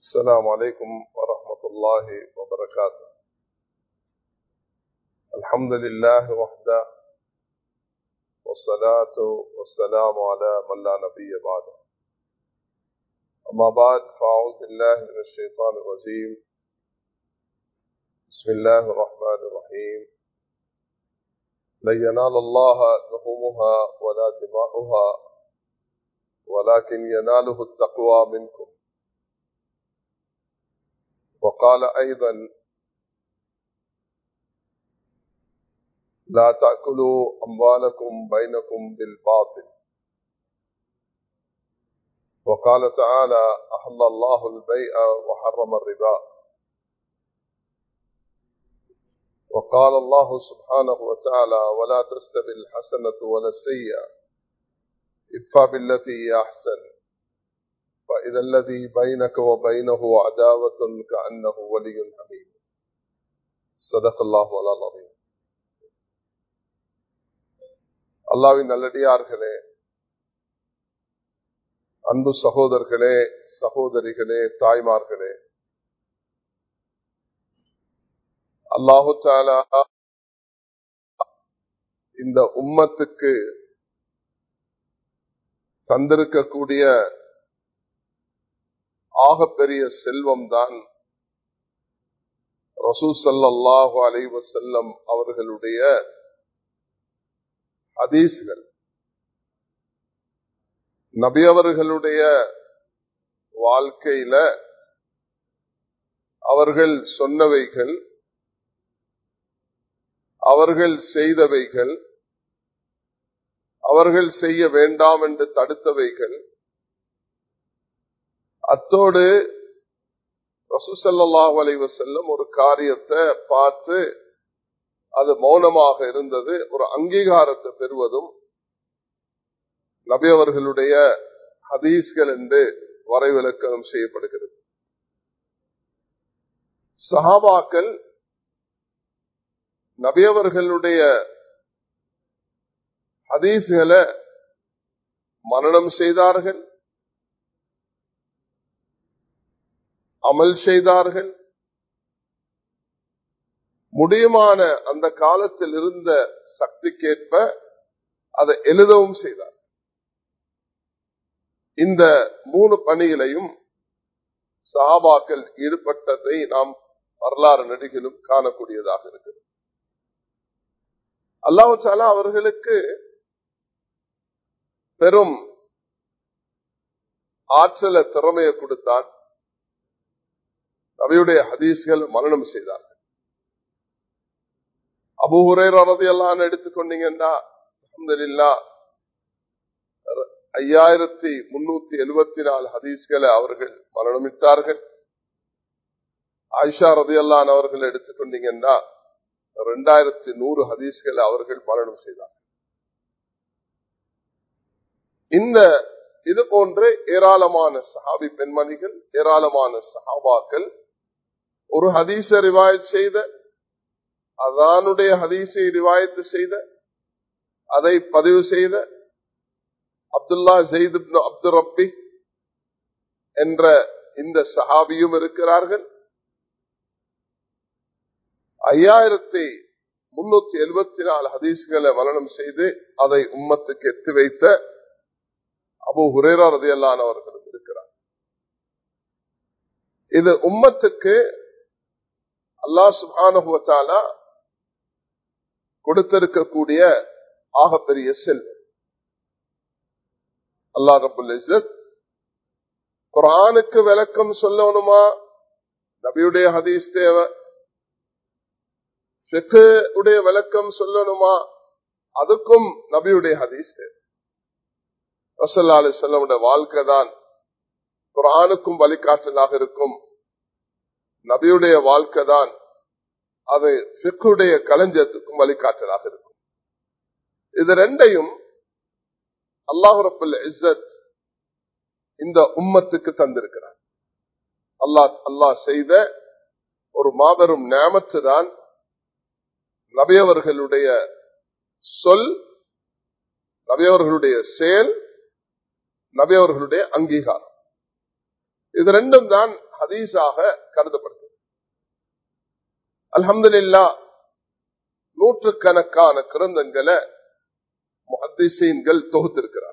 السلام عليكم ورحمة الله وبركاته. الحمد لله وحده والصلاة والسلام على من لا نبي بعده. أما بعد فأعوذ بالله من الشيطان الرجيم. بسم الله الرحمن الرحيم. لن ينال الله لحومها ولا دماؤها ولكن يناله التقوى منكم. وقال أيضا: لا تأكلوا أموالكم بينكم بالباطل. وقال تعالى: أحل الله البيع وحرم الربا. وقال الله سبحانه وتعالى: ولا تستوي الحسنة ولا السيئة ادفع بالتي هي أحسن فإذا الذي بينك وبينه عداوة كأنه ولي حميم. صدق الله العظيم. அல்லாஹ்வின் நல்லடியார்களே, அன்பு சகோதரர்களே, சகோதரிகளே, தாய்மார்களே, அல்லாஹு தஆலா இந்த உம்மத்துக்கு தந்திருக்கக்கூடிய ஆகப்பெரிய செல்வம் தான் ரசூல் ஸல்லல்லாஹு அலைஹி வஸல்லம் அவர்களுடைய ஹதீஸ்கள். நபி அவர்களுடைய வாழ்க்கையில அவர்கள் சொன்னவைகள், அவர்கள் செய்தவைகள், அவர்கள் செய்ய வேண்டாம் என்று தடுத்தவைகள், அத்தோடு ரசூல் ஸல்லல்லாஹு அலைஹி வஸல்லம் ஒரு காரியத்தை பார்த்து அது மௌனமாக இருந்தது, ஒரு அங்கீகாரத்தை பெறுவதும் நபி அவர்களுடைய ஹதீஸ்கள் என்று வரைவிலக்கணம் செய்யப்படுகிறது. சஹாபாக்கள் நபி அவர்களுடைய ஹதீஸ்களை மனனம் செய்தார்கள், அமல் செய்தார்கள். முடியுமான அந்த காலத்தில் இருந்த சக்திக்கேற்ப அதை எழுதவும் செய்தார். இந்த 3 பணிகளையும் சஹாபாக்கள் ஈடுபட்டதை நாம் வரலாறு நெடுகிலும் காணக்கூடியதாக இருக்கிறது. அல்லாஹ் தஆலா அவர்களுக்கு பெரும் ஆற்றல திறமையை கொடுத்தான். நபியுடைய ஹதீஸ்கள் மனனம் செய்தார்கள். அபூ ஹுரைரா ரலியல்லாஹு அன்ஹு எடுத்துக்கொண்டீங்கன்னா அல்ஹம்துலில்லாஹ் 5374 ஹதீஸ்களை அவர்கள் மனனமிட்டார்கள். ஆயிஷா ரலியல்லாஹு அன்ஹா அவர்கள் எடுத்துக்கொண்டீங்கன்னா 2100 ஹதீஸ்களை அவர்கள் மனனம் செய்தார்கள். இது போன்ற ஏராளமான சஹாபி பெண்மணிகள், ஏராளமான சஹாபாக்கள் ஒரு ஹதீஸை ரிவாயத் செய்த, அதானுடைய ஹதீஸை ரிவாயத்து செய்த, அதை பதிவு செய்த அப்துல்லா ஸைத் இப்னு அப்து ரப்பி என்ற இந்த சஹாபியும் இருக்கிறார்கள். 5374 ஹதீஸ்களை மனனம் செய்து அதை உம்மத்துக்கு எத்தி வைத்த அபூ ஹுரைரா ரலியல்லாஹு அன்ஹு அவர்களும் இருக்கிறார். இது உம்மத்துக்கு அல்லாஹ் சுப்ஹானஹு வ தஆலா கொடுத்திருக்கக்கூடிய ஆகப்பெரிய செல்வம். அல்லாஹ் ரப்புல் இஸ்ஸத் குர்ஆனுக்கு விளக்கம் சொல்லணுமா, நபியுடைய ஹதீஸ் தேவை. ஃபிக்ஹ் உடைய விளக்கம் சொல்லணுமா, அதுக்கும் நபியுடைய ஹதீஸ் தேவை. ரசூலுல்லாஹி அலைஹி வஸல்லம் உடைய வாழ்க்கை தான் குர்ஆனுக்கும் வழிகாட்டலாக இருக்கும். நபியுடைய வாழ்க்கை தான் அது ஃபிக்ஹுடைய களஞ்சத்துக்கும் வழிகாட்டலாக இருக்கும். இது ரெண்டையும் அல்லாஹ் ரப்புல் இஸ்ஸத் இந்த உம்மத்துக்கு தந்திருக்கிறார். அல்லாஹ் செய்த ஒரு மாபெரும் நிஅமத்து தான் நபி அவர்களுடைய சொல், நபி அவர்களுடைய செயல், நபி அவர்களுடைய அங்கீகாரம். இது ரெண்டும் தான் ஹதீஸாக கருதப்படுகிறது. அல்ஹம்துலில்லாஹ் நூற்றுக்கணக்கான கிரந்தங்களை முஹத்திஸீன்கள் தொகுத்திருக்கிறார்.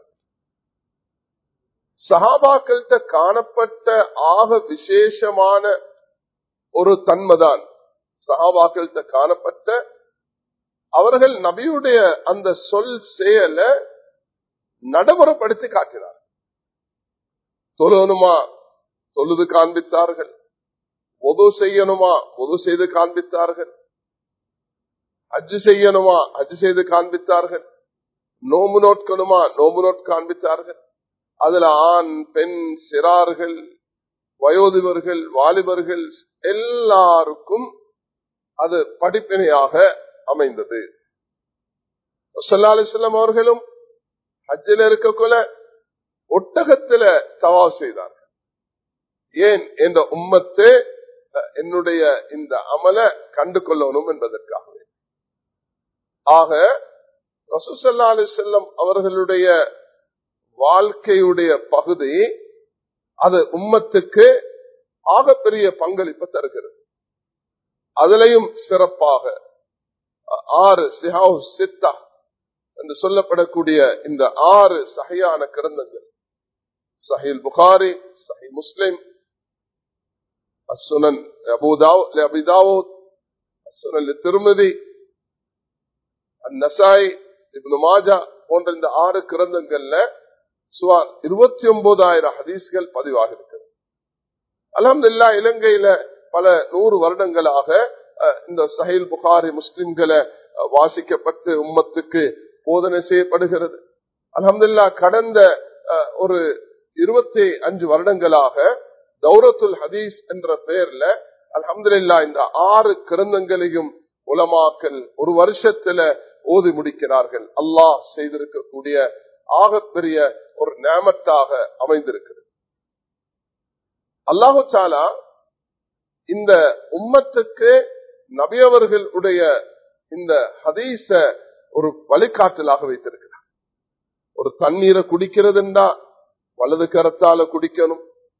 சஹாபாக்கள்கிட்ட காணப்பட்ட ஆக விசேஷமான ஒரு தன்மைதான் சஹாபாக்கள்கிட்ட காணப்பட்ட அவர்கள் நபியுடைய அந்த சொல் செயலை நடைமுறைப்படுத்தி காட்டினார். தொழணுமா தொழுது காண்பித்தார்கள், ஒது செய்யணுமா ஒது செய்து காண்பித்தார்கள், ஹஜ் செய்யணுமா ஹஜ் செய்து காண்பித்தார்கள், நோம்பு நோட்கணுமா நோம்பு நோட் காண்பித்தார்கள். அதுல ஆண் பெண் சிறார்கள் வயோதிபர்கள் வாலிபர்கள் எல்லாருக்கும் அது படிப்பினையாக அமைந்தது. ஸல்லல்லாஹு அலைஹி வஸல்லம் அவர்களும் ஹஜ்ஜில் இருக்கக்குள்ள ஒட்டகத்தில தவாஃப் செய்தார்கள். ஏன் என்ற உம்மத்து என்னுடைய இந்த அமல கண்டு கொள்ளணும் என்பதற்காகவே. ஆக ரசூல் ஸல்லல்லாஹு அலைஹி வஸல்லம் அவர்களுடைய வாழ்க்கையுடைய பகுதி அது உம்மத்துக்கு ஆகப்பெரிய பங்களிப்பு தருகிறது. அதிலையும் சிறப்பாக 6 சிஹாஹ் சித்தா என்று சொல்லப்படக்கூடிய இந்த 6 சஹீஹான கிரந்தங்கள், சஹீஹ் புகாரி, சஹீஹ் முஸ்லிம், அஸ்ஸுனன் அபூ தாவூத், அஸ்ஸுனன் திர்மிதி, அன்-நஸாயி, இப்னு மாஜா போன்ற இந்த 6 கிரந்தங்கள்ல சுமார் 29,000 ஹதீஸ்கள் பதிவாக இருக்கிறது. அல்ஹம்துலில்லாஹ் இலங்கையில பல 100 வருடங்களாக இந்த சஹீஹ் புகாரி முஸ்லிம்களை வாசிக்கப்பட்டு உம்மத்துக்கு போதனை செய்யப்படுகிறது. அல்ஹம்துலில்லாஹ் கடந்த ஒரு 25 வருடங்களாக தௌரத்துல் ஹதீஸ் என்ற பெயர்ல அல்ஹம்துலில்லாஹ் இந்த 6 கிரந்தங்களையும் உலமாக்கள் ஒரு வருஷத்துல ஓதி முடிக்கிறார்கள். அல்லாஹ் செய்திருக்கக்கூடிய ஆகப்பெரிய ஒரு நிஅமத்தாக அமைந்திருக்கிறது. அல்லாஹு தஆலா இந்த உம்மத்துக்கு நபி அவர்களுடைய இந்த ஹதீஸ ஒரு வழிகாட்டலாக வைத்திருக்கிறார். ஒரு தண்ணீரை குடிக்கிறதுன்னா வலது கரத்தால குடிக்கணும்,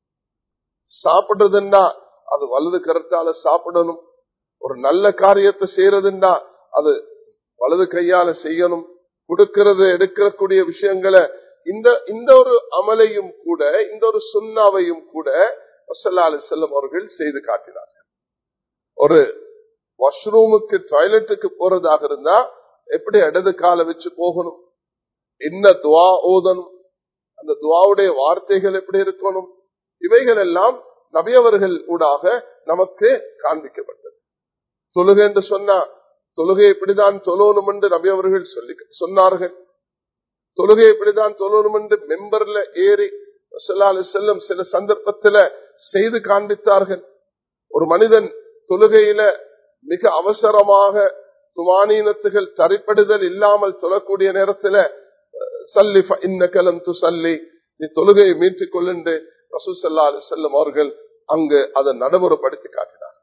சாப்பிடுறதுன்னா அது வலது கரத்தால சாப்பிடணும், ஒரு நல்ல காரியத்தை செய்யறதுன்னா அது வலது கையால செய்யணும், கொடுக்கிறது எடுக்கக்கூடிய விஷயங்களை இந்த ஒரு அமலையும் கூட இந்த ஒரு சுன்னாவையும் கூட ஸல்லல்லாஹு அலைஹி வஸல்லம் அவர்கள் செய்து காட்டினார்கள். ஒரு வாஷ்ரூமுக்கு டாய்லெட்டுக்கு போறதாக இருந்தா எப்படி இடது கால வச்சு போகணும், என்ன துவா ஓதணும், அந்த துவாவுடைய வார்த்தைகள் எப்படி இருக்கணும், இவைகள் எல்லாம் நபி அவர்கள் ஊடாக நமக்கு காண்பிக்கப்பட்டது. தொழுகை என்று சொன்னா தொழுகை இப்படிதான் தொழணும் என்று நபி அவர்கள் சொன்னார்கள். தொழுகை இப்படிதான் தொழணும் என்று மெம்பர்ல ஏறி ஸல்லல்லாஹு அலைஹி வஸல்லம் சில சந்தர்ப்பத்தில் செய்து காண்பித்தார்கள். ஒரு மனிதன் தொழுகையில மிக அவசரமாக துமானீனத்துகள் தரிப்படுதல் இல்லாமல் தொழக்கூடிய நேரத்தில் சல்லி ஃபஇன்னக லம் துஸல்லி, நீ தொழுகையை மீட்டுக் கொள்ளு ரசூல் ஸல்லல்லாஹு அலைஹி வஸல்லம் அவர்கள் அங்கு அதை நடைமுறைப்படுத்தி காட்டினார்.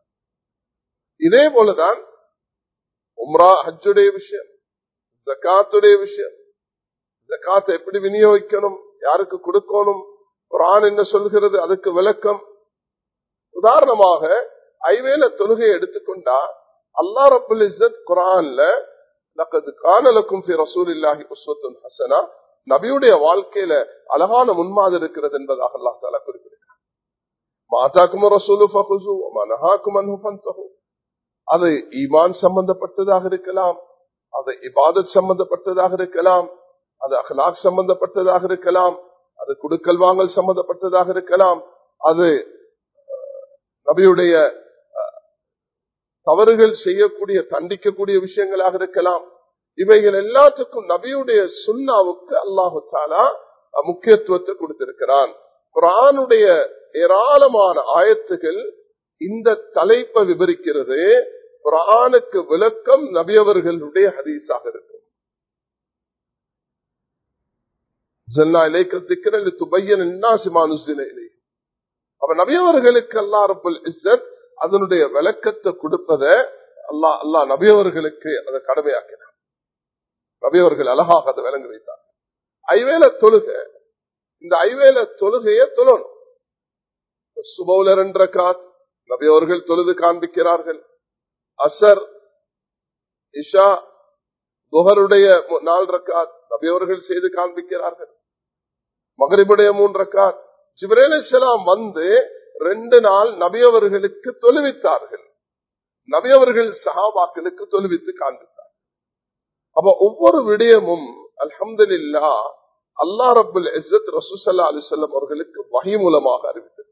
இதே போலதான் உம்ரா ஹஜ்ஜுடைய விஷயம், ஜகாத்துடைய விஷயம், ஜகாத்தை எப்படி விநியோகிக்கணும், யாருக்கு கொடுக்கணும், குர்ஆன் என்ன சொல்கிறது, அதுக்கு விளக்கம். உதாரணமாக ஐவேளை தொழுகையை எடுத்துக்கொண்டா அல்லாஹ் ரப்புல் இஸ்ஸத் குர்ஆன்ல லகத் கான லக்கும் ஃபீ ரசூலில்லாஹி உஸ்வத்துன் ஹஸனா, நபியுடைய வாழ்க்கையில அழகான முன்மாதிரி இருக்கிறது என்பதாக அல்லாஹ் தஆலா குறிப்பிடுகிறார். மாதாக்கும் ரசூலு ஃபகுஸு வ மா நஹாக்கும் அன்ஹு ஃபன்தஹு. அது ஈமான் சம்பந்தப்பட்டதாக இருக்கலாம், அது இபாதத் சம்பந்தப்பட்டதாக இருக்கலாம், அது அக்லாக் சம்பந்தப்பட்டதாக இருக்கலாம், அது குடுக்கல் வாங்கல் சம்பந்தப்பட்டதாக இருக்கலாம், அது நபியுடைய தவறுகள் செய்யக்கூடிய தண்டிக்கக்கூடிய விஷயங்களாக இருக்கலாம். இவைகள் எல்லாத்துக்கும் நபியுடைய சுன்னாவுக்கு அல்லாஹு தஆலா முக்கியத்துவத்தை கொடுத்திருக்கிறான். குர்ஆனுடைய ஏராளமான ஆயத்துகள் இந்த தலைப்பை விவரிக்கிறது. குர்ஆனுக்கு விளக்கம் நபி அவர்களுடைய ஹதீஸாக இருக்கும். அப்ப நபி அவர்களுக்கு அல்லாஹ் ரப்புல் இஸ்ஸத் அதனுடைய விளக்கத்தை கொடுப்பத அல்லாஹ் நபி அவர்களுக்கு அதை கடமையாக்கினார். நபி அவர்கள் அழகாக அதை விளங்கி வைத்தார். ஐவேளை தொழுகை, இந்த ஐவேளை தொழுகையை தொழணும். சுபவுல 2 ரக்காத் நபி அவர்கள் தொழுது காண்பிக்கிறார்கள். அசர், இஷா, துஹருடைய 4 ரக்காத் நபி அவர்கள் செய்து காண்பிக்கிறார்கள். மக்ரிபுடைய 3 ரக்காத் ஜிப்ரீல் அலைஹிஸ்ஸலாம் வந்து 2 நாள் நபி அவர்களுக்கு தொழுவித்தார்கள். நபி அவர்கள் சஹாபாக்களுக்கு தொழுவித்து காண்பித்தார். அப்ப ஒவ்வொரு விடயமும் அல்ஹம்துலில்லாஹ் அல்லாஹ் ரப்புல் இஸ்ஸத் ரசூல் ஸல்லல்லாஹு அலைஹி வஸல்லம் அவர்களுக்கு வஹி மூலமாக அறிவித்தார்.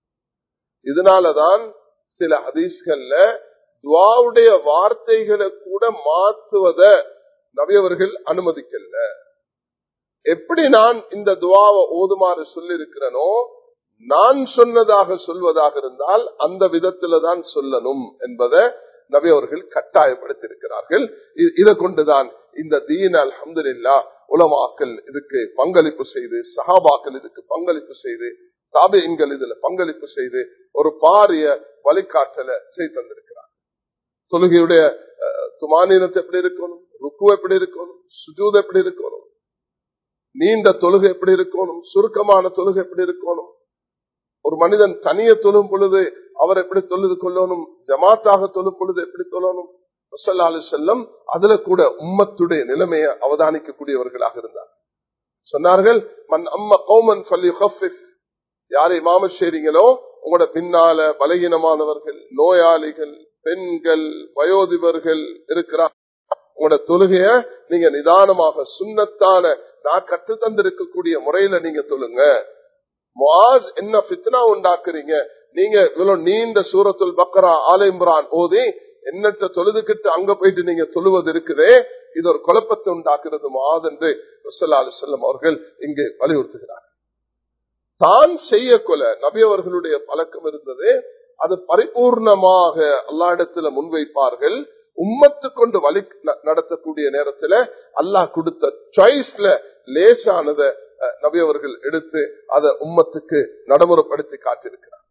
இதனாலதான் சில ஹதீஸ்கள்ல துஆவுடைய வார்த்தைகளை கூட மாற்றுவத நபி அவர்கள் அனுமதிக்கல. எப்படி நான் இந்த துஆவை ஓதுமாறு சொல்லி இருக்கிறனோ, நான் சொன்னதாக சொல்வதாக இருந்தால் அந்த விதத்துல தான் சொல்லணும் என்பதை நபி அவர்கள் கட்டாயப்படுத்தியிருக்கிறார்கள். இதை கொண்டுதான் இந்த தீன் அல்ஹம்துலில்லாஹ் உலமாக்கள் இதுக்கு பங்களிப்பு செய்து, சஹாபாக்கள் இதுக்கு பங்களிப்பு செய்து, தாபிஈன்கள் இதுல பங்களிப்பு செய்து ஒரு பாரிய வழிகாட்டலை செய்து தந்திருக்கிறார். தொழுகையுடைய துமானீனத்தை எப்படி இருக்கணும், ருக்கு எப்படி இருக்கணும், சுஜூத் எப்படி இருக்கணும், நீண்ட தொழுகை எப்படி இருக்கணும், சுருக்கமான தொழுகை எப்படி இருக்கணும், ஒரு மனிதன் தனிய தொழும் பொழுது அவர் எப்படி தொழுது கொள்ளணும், ஜமாத்தாக தொழும் பொழுது எப்படி தொழணும், ஸல்லல்லாஹு அலைஹி வஸல்லம் அதுல கூட உம்மத்துடைய நிலைமையை அவதானிக்கக்கூடியவர்களாக இருந்தார். சொன்னார்கள், மன் அம்ம கௌமன் ஃபல்யுகஃபிஃப், யாரை இமாமத் செய்றீங்களோ உங்களோட பின்னால பலகீனமானவர்கள், நோயாளிகள், பெண்கள், வயோதிபர்கள் இருக்கிறார், உங்களோட தொழுகைய நீங்க நிதானமாக சுன்னத்தான நான் கற்று தந்திருக்கக்கூடிய முறையில நீங்க தொழுங்க. முஆஸ், என்ன ஃபித்னா உண்டாக்குறீங்க, நீங்க இவ்வளவு நீண்ட சூரத்துல் பக்ரா, ஆல இம்ரான் ஓதி என்னட்ட தொழுதுகிட்டு அங்க போயிட்டு நீங்க தொழுவது இருக்குதே, இது ஒரு குழப்பத்தை உண்டாக்குறது முஆஸ் என்று ஸல்லல்லாஹு அலைஹி வஸல்லம் அவர்கள் இங்கு வலியுறுத்துகிறார். தான் செய்ய கொல நபி அவர்களுடைய பழக்கம் இருந்தது. அது பரிபூர்ணமாக அல்லாஹ்விடத்துல முன்வைப்பார்கள். உம்மத்து கொண்டு வழி நடத்தக்கூடிய நேரத்துல அல்லாஹ் கொடுத்த சாய்ஸ்ல லேசானத நபி அவர்கள் எடுத்து அதை உம்மத்துக்கு நடைமுறைப்படுத்தி காட்டியிருக்கிறார்.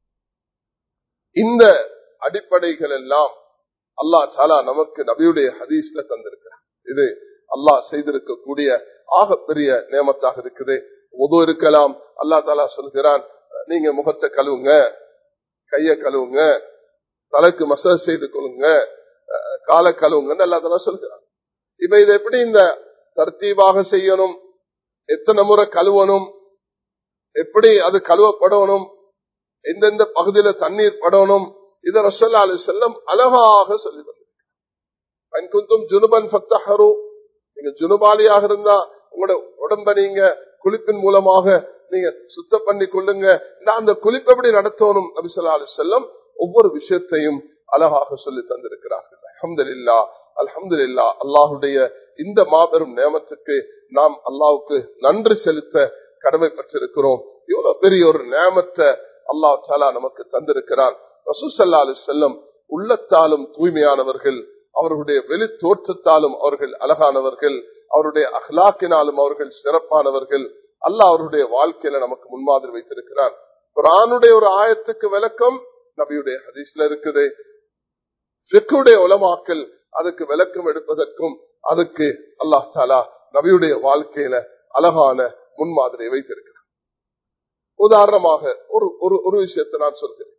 இந்த அடிப்படைகள் எல்லாம் அல்லாஹ் தஆலா நமக்கு நபியுடைய ஹதீஸ்ல தந்திருக்கிறார். இது அல்லாஹ் செய்திருக்கக்கூடிய ஆகப்பெரிய நேமத்தாக இருக்குது. உது இருக்கலாம், அல்லாஹ் தஆலா சொல்கிறான், நீங்க முகத்தை கழுவுங்க, கைய கழுவுங்க, தலைக்கு மசாஜ் செய்து கொள்ளுங்க, கால கழுவுங்கன்னு அல்லாஹ் தஆலா சொல்கிறான். இப்ப இதை எப்படி இந்த தர்த்தீபாக செய்யணும், எத்தனை முறை கழுவணும், எப்படி அது கழுவப்படணும், எந்தெந்த பகுதியில தண்ணீர் படணும், இதை ரசூலுல்லாஹி அலைஹி வஸல்லம் அழகாக சொல்லி தந்திருக்கிறார். ஜுனுபன் ஃபத்தஹரு, நீங்க ஜுனுபாலியாக இருந்தா உங்களோட உடம்ப நீங்க குளிப்பின் மூலமாக நீங்க சுத்தம் பண்ணி கொள்ளுங்க. அந்த குளிப்பு எப்படி நடத்தணும் நபி ஸல்லல்லாஹு அலைஹி வஸல்லம் ஒவ்வொரு விஷயத்தையும் அழகாக சொல்லி தந்திருக்கிறார்கள். அல்ஹம்துலில்லாஹ், அல்ஹம்துலில்லாஹ். அல்லாஹுடைய இந்த மாபெரும் நேமத்துக்கு நாம் அல்லாஹ்வுக்கு நன்றி செலுத்த கடமைப்பட்டிருக்கிறோம். இவ்வளவு பெரிய ஒரு நேமத்தை அல்லாஹ் தஆலா நமக்கு தந்திருக்கிறார். ரசூல் ஸல்லல்லாஹு அலைஹி வஸல்லம் உள்ளத்தாலும் தூய்மையானவர்கள், அவர்களுடைய வெளி தோற்றத்தாலும் அவர்கள் அழகானவர்கள், அவருடைய அஹ்லாக்கினாலும் அவர்கள் சிறப்பானவர்கள். அல்லாஹ் அவருடைய வாழ்க்கையில நமக்கு முன்மாதிரி வைத்திருக்கிறார். குர்ஆனுடைய ஒரு ஆயத்துக்கு விளக்கம் நபியுடைய ஹதீஸ்ல இருக்குது. ஃபிக்ஹுடைய உலமாக்கள் அதுக்கு விளக்கம் எடுப்பதற்கும் அதுக்கு அல்லாஹ் தஆலா நபியுடைய வாழ்க்கையில அழகான முன்மாதிரியை வைத்திருக்கிறார். உதாரணமாக ஒரு விஷயத்தை நான் சொல்கிறேன்.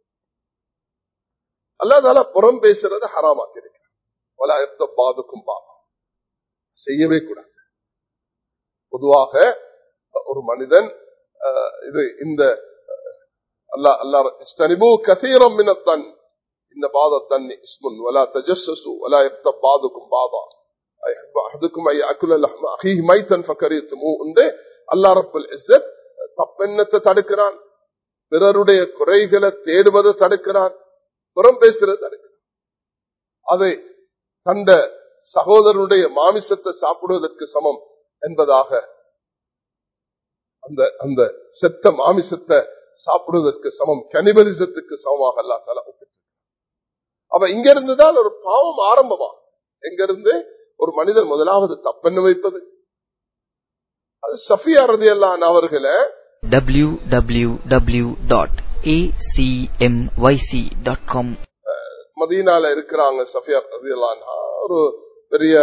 அல்லாஹ் தஆலா புறம் பேசுறதை ஹராமாக்கி இருக்கிறார். வலா யக்தப் பாதுக்கும் பாபா, செய்யவே கூடாது. பொதுவாக ஒரு மனிதன் இது இந்த அல்லாஹ் இஸ்தனிபு கஸீரம் மினத் தன், இந்த பாத தன்னி இஸ்முன் வலா தஜஸ்ஸசு வலா யக்தப் பாதுக்கும் பாபா அய்ஹபு அஹதுக்கும் ஐ அகுல லஹ்ம அஹீஹி மைத்தன் ஃபகரிதுமு என்று அல்லாஹ் ரப்புல் இஸ்ஸத் தப்பெண்ணத்தை தடுக்கிறான், பிறருடைய குறைகளை தேடுவதை தடுக்கிறான், புறம் பேசுறதை தடுக்கிறான். அதை கண்ட சகோதரனுடைய மாமிசத்தை சாப்பிடுவதற்கு சமம் என்பதாக, அந்த செத்த மாமிசத்தை சாப்பிடுவதற்கு சமம், கனிபலிசத்துக்கு சமமாக அல்லாஹ் தஆலா ஒப்பிட்டார். அவ இங்க இருந்துதான் ஒரு பாவம் ஆரம்பமா, எங்க இருந்து ஒரு மனிதன் முதலாவது தப்பெண்ண வைப்பது. அது சஃபியா ரலியல்லாஹு அன்ஹா அவர்களை www.acmyc.com மதீனால இருக்கிறாங்க. சஃபியா ரலியல்லாஹு அன்ஹா ஒரு பெரிய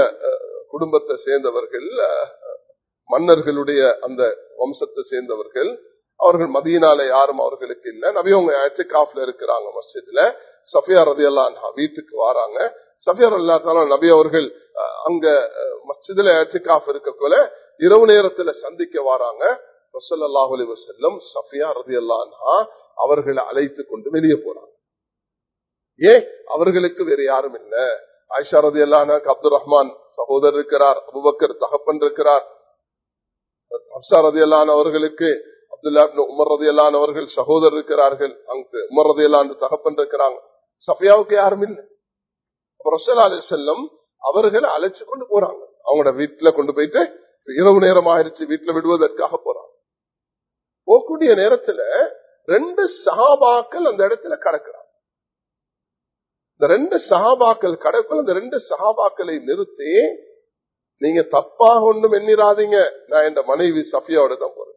குடும்பத்தை சேர்ந்தவர்கள், மன்னர்களுடைய அந்த வம்சத்தை சேர்ந்தவர்கள். அவர்கள் மதீனால யாரும் அவர்களுக்கு இல்ல. நபி அவங்க இஅ்திகாஃப்ல இருக்கிறாங்க மஸ்ஜித்ல. சஃபியா ரலியல்லாஹு அன்ஹா வீட்டுக்கு வராங்க. சஃபியா ரலியல்லாஹு அன்ஹா நபி அவர்கள் அங்க மஸ்ஜித்ல இஅ்திகாஃப் இருக்கக்குள்ள இரவு நேரத்துல சந்திக்க வராங்க. ஸல்லல்லாஹு அலைஹி வஸல்லம் சஃபியா ரலியல்லாஹு அன்ஹா அவர்களை அழைத்து கொண்டு வெளியே போறாங்க. ஏன்? அவர்களுக்கு வேற யாரும் இல்ல. ஆயிஷா ரலியல்லாஹு அன்ஹா அப்துல் ரஹ்மான் சகோதரர் இருக்கிறார், அபூபக்கர் தகப்பன் இருக்கிறார், ஹப்ஸா ரலியல்லாஹு அன்ஹா அவர்களுக்கு அப்துல்லா இப்னு உமர் ரலியல்லாஹு அன்ஹு அவர்கள் சகோதரர் இருக்கிறார்கள், அங்கு உமர் ரலியல்லாஹு அன்ஹு தகப்பன் இருக்கிறாங்க. சஃபியாவுக்கு யாரும் இல்லை. ரசூலுல்லாஹி அலைஹி வஸல்லம் அவர்களை அழைச்சு கொண்டு போறாங்க. அவங்களோட வீட்டுல கொண்டு போயிட்டு இரவு நேரம் ஆயிருச்சு, வீட்டுல விடுவதற்காக போறாங்க. போகக்கூடிய நேரத்துல 2 சஹாபாக்கள் அந்த இடத்துல கடக்கிறாங்க. இந்த 2 சஹாபாக்கள் கடக்குள்ள அந்த 2 சஹாபாக்களை நிறுத்தி, நீங்க தப்பாக ஒண்ணும் எண்ணிராதீங்க, நான் என் மனைவி சஃபியாவோட தான் போறேன்.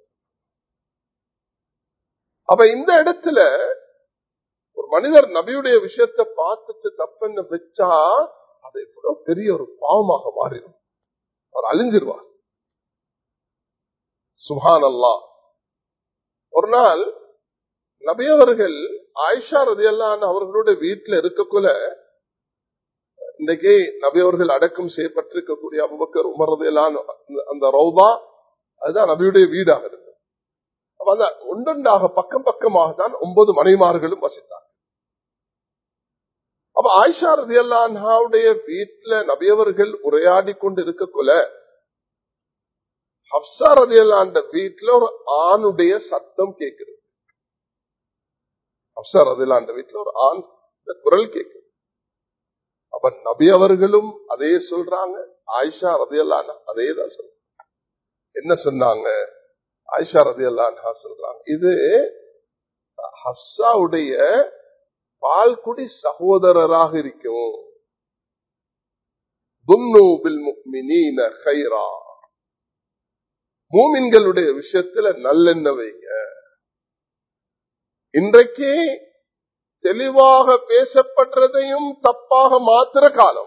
அப்ப இந்த இடத்துல ஒரு மனிதர் நபியுடைய விஷயத்தை பார்த்துட்டு தப்புன்னு வச்சா அது எவ்வளவு பெரிய ஒரு பாவமாக மாறிடும். அவர் அழிஞ்சிருவார். சுப்ஹானல்லாஹ். ஒரு நாள் நபி அவர்கள் ஆயிஷா ரலியல்லாஹு அன்ஹா அவர்களுடைய வீட்டுல இருக்கக்குள்ள, இன்றைக்கு நபி அவர்கள் அடக்கம் செய்யப்பட்டிருக்கக்கூடிய அபூபக்கர் உமர் ரலியல்லாஹு அன்ஹு அந்த ரௌதா, அதுதான் நபியுடைய வீடாக இருந்தது. அப்ப ஒன்றொன்றாக பக்கம் பக்கமாக தான் 9 மனைமார்களும் வசித்தார். அப்ப ஆயிஷா ரலியல்லாஹு அன்ஹாவுடைய வீட்டுல நபி அவர்கள் உரையாடி கொண்டு இருக்கக்குள்ள, ஹப்ஸா ரலியல்லாஹு அன்ஹா வீட்டுல ஒரு ஆணுடைய சத்தம் கேட்கிறது. ஹப்ஸா ரலியல்லாஹு அன்ஹா வீட்டுல ஒரு ஆண் குரல் கேட்குது. அப்ப நபி அவர்களும் அதே சொல்றாங்க, ஆயிஷா ரலியல்லாஹு அன்ஹா அதே தான் சொல்றாங்க. என்ன சொன்னாங்க? ஆயிஷா ரலியல்லாஹு அன்ஹா சொல்றாங்க, இது ஹப்ஸாவுடைய பால்குடி சகோதரராக இருக்கும். துன்னு பில் முஃமினீன கைரா, மூமின்களுடைய விஷயத்துல நல்லெண்ண வைங்க. இன்றைக்கு தெளிவாக பேசப்படுறதையும் தப்பாக மாத்திர காலம்.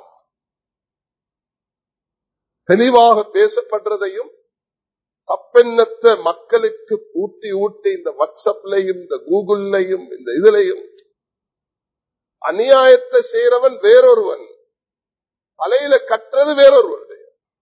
தெளிவாக பேசப்படுறதையும் தப்பெண்ணத்தை மக்களுக்கு ஊட்டி ஊட்டி இந்த வாட்ஸ்அப்லையும் இந்த கூகுள்லையும் இந்த இதுலையும் அநியாயத்தை செய்யறவன் வேறொருவன், தலையில கட்டுறது வேறொருவருடைய,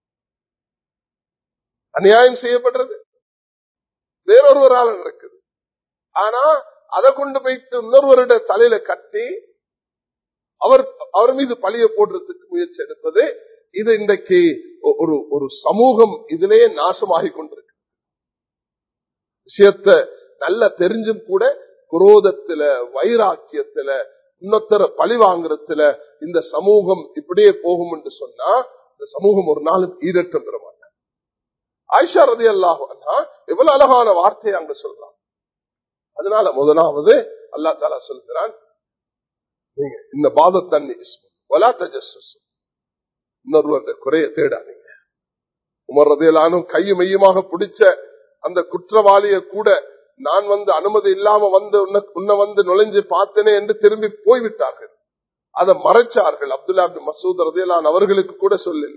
அநியாயம் செய்யப்படுறது வேறொருவரால் நடக்குது. ஆனா அதை கொண்டு போயிட்டு இன்னொருவருடைய தலையில கட்டி அவர் மீது பழிய போடுறதுக்கு முயற்சி எடுப்பது, இது இன்றைக்கு ஒரு சமூகம் இதிலேயே நாசமாகி கொண்டிருக்கு. விஷயத்தை நல்லா தெரிஞ்சும் கூட குரோதத்துல, வைராக்கியத்துல, இன்னொருத்தர பழி வாங்குறதுல இந்த சமூகம் இப்படியே போகும் என்று சொன்னா இந்த சமூகம் ஒரு நாள் ஈரற்றம் பெற மாட்டாங்க. ஆயிஷா ரலியல்லாஹு அன்ஹா எவ்வளவு அழகான வார்த்தையை அங்க சொல்றாங்க. அதனால முதலாவது அல்லாஹ் தஆலா சொல்கிறான், நீங்க இந்த பாதத்தன்னி வலா தஜஸ்ஸஸ், இன்னொருவருடைய குறைய தேடாதீங்க. உமர் ரலியல்லாஹு அன்ஹு கையும் மெய்யுமாக பிடிச்ச அந்த குற்றவாளியை கூட நான் அனுமதி இல்லாம உன்னை நுழைஞ்சு பார்த்தனே என்று திரும்பி போய்விட்டார்கள். அதை மறைச்சார்கள். அப்துல்லா இப்னு மஸ்ஊத் ரலியல்லாஹு அன்ஹு அவர்களுக்கு கூட சொல்லல.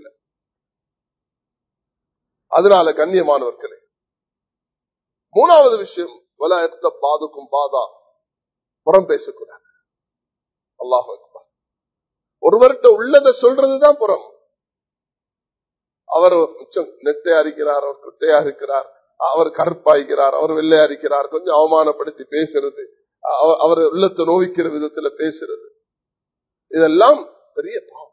அதனால கண்ணியமானவர்களே, மூணாவது விஷயம், வலா யக்தப் பாதுக்கும் பாதா, புறம் பேசக்கூடாது. அல்லாஹு அக்பர். ஒருவர்கிட்ட உள்ளதை சொல்றதுதான் புறம். அவர் நெட்டையா இருக்கிறார், அவர் குட்டையா இருக்கிறார், அவர் கருப்பாய்க்கிறார், அவர் வெள்ளையா இருக்கிறார், கொஞ்சம் அவமானப்படுத்தி பேசுறது, அவர் உள்ளத்தை நோவிக்கிற விதத்துல பேசுறது, இதெல்லாம் பெரிய பாவம்.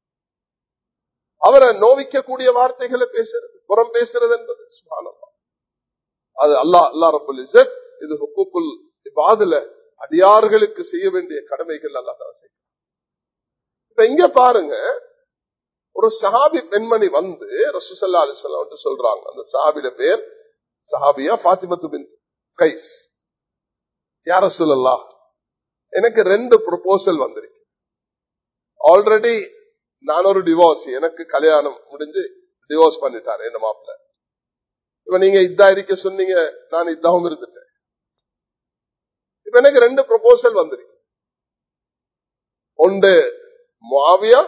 அவரை நோவிக்கக்கூடிய வார்த்தைகளை பேசுறது, புறம் பேசுறது என்பது சுப்ஹானல்லாஹ். அது அல்லாஹ் ரப்பல் இஸ்ஸத், இது ஹுக்கூக்குல் இபாதுல அடியார்களுக்கு செய்ய வேண்டிய கடமைகள் அல்லாஹ் தஆலா செய்கிறார். இப்ப இங்க பாருங்க, ஒரு சஹாபி பெண்மணி ரசூலுல்லாஹி ஸல்லல்லாஹு அலைஹி வஸல்லம் சொல்றாங்க. அந்த சஹாபியோட பேர் சஹாபியா ஃபாத்திமத்து பின்த் கைஸ். யா ரசூலல்லாஹ், எனக்கு 2 ப்ரொபோசல் வந்திருக்கு. ஆல்ரெடி நான் ஒரு டிவோர்ஸ், எனக்கு கல்யாணம் முடிஞ்சு டிவோர்ஸ் பண்ணிட்டாரு என்ன மாப்பிள்ள. இப்ப நீங்க இதா இருக்க சொன்னீங்க, நான் இதாவும் இருந்துட்டேன். இப்ப எனக்கு 2 ப்ரொபோசல் வந்திருக்கு. ஒன்று முஆவியா,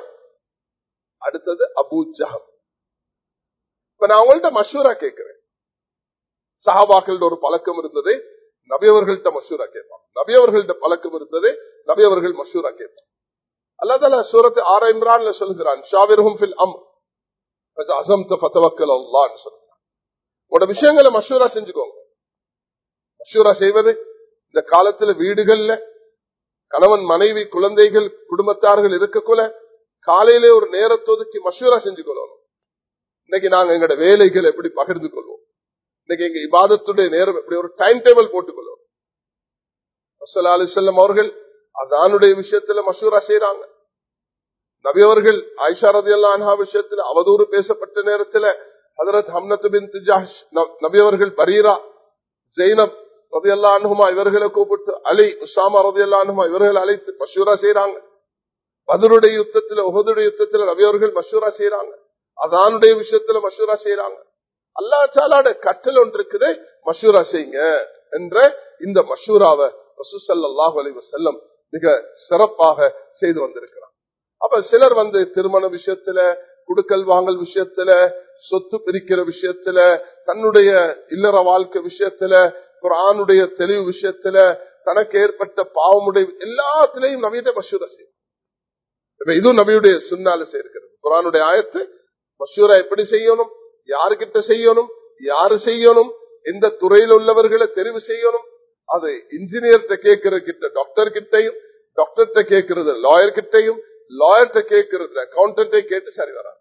அடுத்தது அபூ ஜஹல். இப்ப நான் உங்கள்ட்ட மஷூரா கேட்கிறேன், சஹாபாக்களோட ஒரு பழக்கம் இருந்தது, நபியவர்கள்ட்ட மஷூரா கேட்பாங்க. நபியவர்கள்ட்ட பழக்கம் இருந்தது, நபியவர்கள் மஷூரா கேட்பாங்க. அல்லாஹ் தஆலா சூரத் ஆல இம்ரான்ல சொல்கிறான், ஷாவிர்ஹும் ஃபில் அம்ர் ஃபஅஸம்த ஃபதவக்கல் அல்லாஹ்னு சொல்றான். உங்களோட விஷயங்களை மஷூரா செஞ்சுக்கோங்க. மஷூரா செய்வது இந்த காலத்துல வீடுகள்ல கணவன் மனைவி குழந்தைகள் குடும்பத்தார்கள் இருக்கக்குள்ள காலையிலே ஒரு நேரத்தை ஒதுக்கி மஷூரா செஞ்சு கொள்ளணும். இன்னைக்கு நாங்க எங்களோட வேலைகள் எப்படி பகிர்ந்து கொள்வோம், இன்னைக்கு எங்க இபாதத்துடைய நேரம் எப்படி ஒரு டைம் டேபிள் போட்டுக்கொள்வோம். ஸல்லல்லாஹு அலைஹி வஸல்லம் அவர்கள் அதானுடைய விஷயத்துல மஷூரா செய்யறாங்க. நபி அவர்கள் ஆயிஷா ரலியல்லாஹு அன்ஹா விஷயத்துல அவதூறு பேசப்பட்ட நேரத்துல ஹஜ்ரத் ஹம்னத் பின்த் ஜஹ்ஷ், நபி அவர்கள் பரீரா, ஜைனப் ரலியல்லாஹு அன்ஹுமா இவர்களை கூப்பிட்டு, அலி, உஸாமா ரலியல்லாஹு அன்ஹுமா இவர்கள் அழைத்து மஷூரா செய்யறாங்க. பத்ருடைய யுத்தத்துல, உஹதுடைய யுத்தத்துல நபி அவர்கள் மஷூரா செய்யறாங்க. அதானுடைய விஷயத்துல மஷூரா செய்யறாங்க. அல்லாஹ் தஆலாட கட்டளை ஒன்று இருக்குது, மஷூரா செய்யுங்க என்ற இந்த மஷூராவை ரசூல் ஸல்லல்லாஹு அலைஹி வஸல்லம் மிக சிறப்பாக செய்து வந்திருக்கிறார். அப்ப சிலர் திருமண விஷயத்துல, குடுக்கல் வாங்கல் விஷயத்துல, சொத்து பிரிக்கிற விஷயத்துல, தன்னுடைய இல்லற வாழ்க்கை விஷயத்துல, குர்ஆனுடைய தெளிவு விஷயத்துல, தனக்கு ஏற்பட்ட பாவமுடைய எல்லாத்திலையும் நபியிட்ட மஷூரா செய்யும். இது நபியுடைய சுன்னால சேர்க்கிறது. குர்ஆனுடைய ஆயத்து மஷூரா எப்படி செய்யணும், யாருக்கிட்ட செய்யணும், யாரு செய்யணும், எந்த துறையில் உள்ளவர்களை தெரிவு செய்யணும், அது இன்ஜினியர்கிட்ட கேட்கிற கிட்ட டாக்டர் கிட்டையும், டாக்டர்கிட்ட கேட்கறது லாயர் கிட்டையும், லாயர்கிட்ட கேட்கறது அக்கௌண்டன்டை கேட்டு சரி வராது.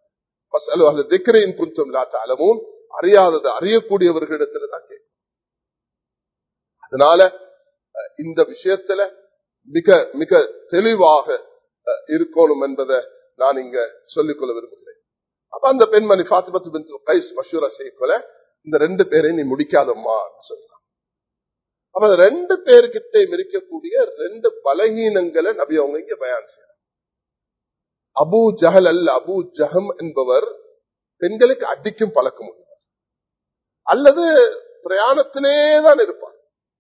அறியாதது அறியக்கூடியவர்களிடத்துல தான் கேட்கும். அதனால இந்த விஷயத்துல மிக மிக தெளிவாக இருக்கணும் என்பதை நான் இங்க சொல்லிக்கொள்ள விரும்புகிறேன். அப்ப அந்த பெண்மணி ஃபாத்திமத்து பின்த் கைஸ் மஷூரா செய்யக்கொள்ள, இந்த 2 பேரை நீ முடிக்காதம்மா சொல்றான். அப்ப 2 பேர்கிட்ட இருக்கக்கூடிய 2 பலகீனங்களை நபி அவங்க இங்க பயான் செய்யறாங்க. அபூ ஜஹல் அல்ல, அபூ ஜஹம் என்பவர் பெண்களுக்கு அடிக்கும் பழக்கம் உள்ளவர், அல்லது பிரயாணத்திலேதான் இருப்பார்.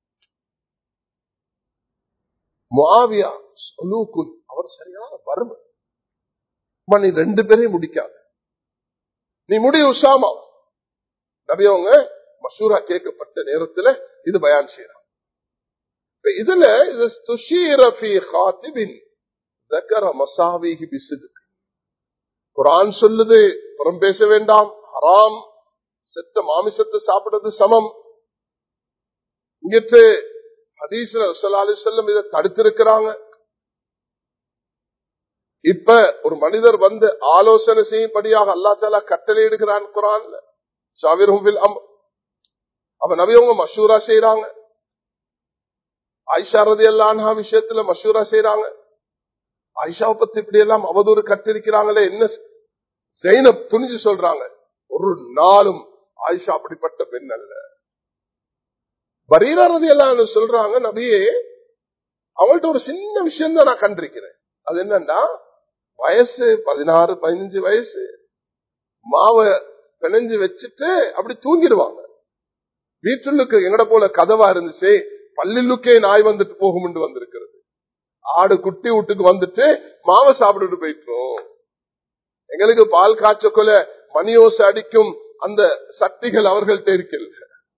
முஆவியா சுலூக்குன், அவர் சரியான வறுமை. நீ 2 பேரையும் முடிக்காத, நீ முடி உசாமா. நபி அவங்க மஷூரா கேட்கப்பட்ட நேரத்துல இது பயான் செய்யறாங்க. இதுல குர்ஆன் சொல்லுது, புறம் பேச வேண்டாம், ஹராம், செத்த மாமிசத்தை சாப்பிடுறது சமம். இங்கிட்டு ஹதீஸ்ல ஸல்லல்லாஹு அலைஹி வஸல்லம் இதை தடுத்திருக்கிறாங்க. இப்ப ஒரு மனிதர் ஆலோசனை செய்யும்படியாக அல்லாஹ் தஆலா கட்டளை இடுகிறான் குர்ஆன்ல, ஷாவிர்ஹும் ஃபில் அம்ர். அப்ப நபி அவங்க மஷூரா செய்யறாங்க. ஆயிஷா ரலியல்லாஹு அன்ஹா விஷயத்துல மஷூரா செய்யறாங்க. ஆயிஷாவை பத்தி இப்படி எல்லாம் அவதூறு கட்டிருக்கிறாங்களே என்ன. ஜைனப் துணிஞ்சு சொல்றாங்க, ஒரு நாளும் ஆயிஷா அப்படிப்பட்ட பெண் அல்ல. பரீரா ரலியல்லாஹு அன்ஹு சொல்றாங்க, நபியே அவள்கிட்ட ஒரு சின்ன விஷயம் தான் நான் கண்டிருக்கிறேன். அது என்னன்னா, வயசு 16-15 வயசு, மாவை பிணைஞ்சு வச்சுட்டு அப்படி தூங்கிடுவாங்க. வீட்டுக்கு எங்கட போல கதவா இருந்துச்சு, பள்ளிலுக்கே நாய் வந்துட்டு போகும் வந்திருக்கிறது. ஆடு குட்டி வீட்டுக்கு வந்துட்டு மாவை சாப்பிட்டு போயிட்டோம். எங்களுக்கு பால் காய்ச்சக்கொள்ள மணியோச அடிக்கும் அந்த சக்திகள் அவர்கள்ட்ட இருக்கிறது.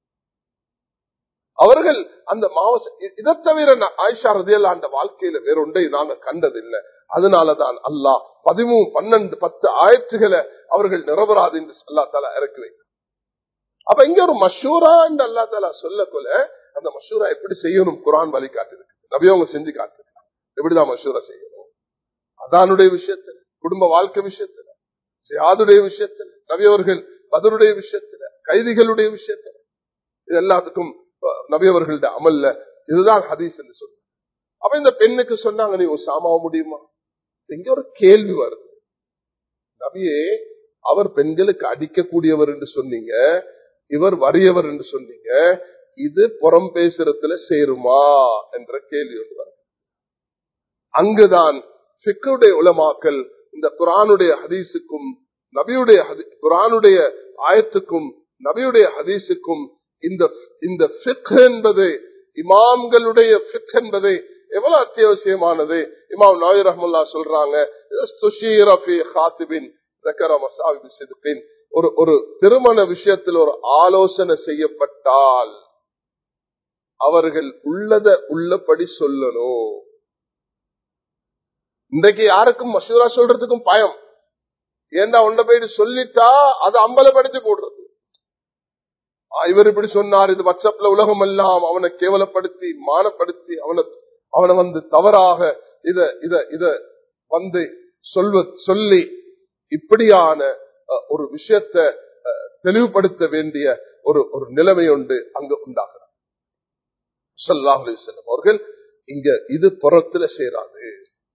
அவர்கள் அந்த மாவச இதை தவிர ஆயிஷா ரலியல்லாஹு அன்ஹா வாழ்க்கையில வேறொன்றை நாங்க கண்டதில்லை. அதனாலதான் அல்லாஹ் 13, 12, 10 ஆயத்துகளை அவர்கள் நிரபராது என்று அல்லாஹ் தஆலா இறக்கி வைத்தார். அப்ப இங்க ஒரு மஷூரா என்று அல்லாஹ் தஆலா சொல்லக்கொள்ள, அந்த மஷூரா எப்படி செய்யணும் குர்ஆன் வழிகாட்டு இருக்கு. நபி அவங்க செஞ்சு காட்டுறாங்க எப்படிதான் மஷூரா செய்யணும். அதானுடைய விஷயத்துல, குடும்ப வாழ்க்கை விஷயத்துல, ஜிஹாதுடைய விஷயத்துல, நபி அவர்கள் பத்ருடைய விஷயத்துல, கைதிகளுடைய விஷயத்துல, இது எல்லாத்துக்கும் நபி அவர்களுடைய அமல்ல இதுதான் ஹதீஸ் என்று சொல்றாங்க. அப்ப இந்த பெண்ணுக்கு சொன்னாங்க, நீ உசாமாவ முடியுமா? இங்க ஒரு கேள்வி வருது. நபியே, அவர் பெண்களுக்கு அடிக்கக்கூடியவர் என்று சொன்னீங்க, இவர் வறியவர் என்று சொன்னீங்க, இது புறம் பேசுறதுல சேருமா என்ற கேள்வி ஒன்று வருது. அங்குதான் ஃபிக்ஹுடைய உலமாக்கள் இந்த குர்ஆனுடைய ஹதீஸுக்கும் நபியுடைய குர்ஆனுடைய ஆயத்துக்கும் நபியுடைய ஹதீஸுக்கும் இந்த ஃபிக்ஹ் என்பது, இமாம்களுடைய ஃபிக்ஹ் என்பது எவ்வளவு அத்தியாவசியமானது. இமாம் நவவி ரஹ்மத்துல்லாஹி சொல்றாங்க, ஒரு திருமண விஷயத்தில் ஒரு ஆலோசனை செய்யப்பட்டால் அவர்கள் உள்ளபடி சொல்லணும். இன்றைக்கு யாருக்கும் மசூரா சொல்றதுக்கும் பயம். ஏண்டா உண்ட போயிட்டு சொல்லிட்டா அதை அம்பலப்படுத்தி போடுறது. இவர் இப்படி சொன்னார், இது வாட்ஸ்அப்ல உலகம் எல்லாம் அவனை கேவலப்படுத்தி மானப்படுத்தி அவனை தவறாக இத சொல்லி இப்படியான ஒரு விஷயத்தை தெளிவுபடுத்த வேண்டிய ஒரு நிலைமை உண்டு அங்கு உண்டாகிறார். ஸல்லல்லாஹு அலைஹி வஸல்லம் அவர்கள் இங்க இது புறத்துல சேராது.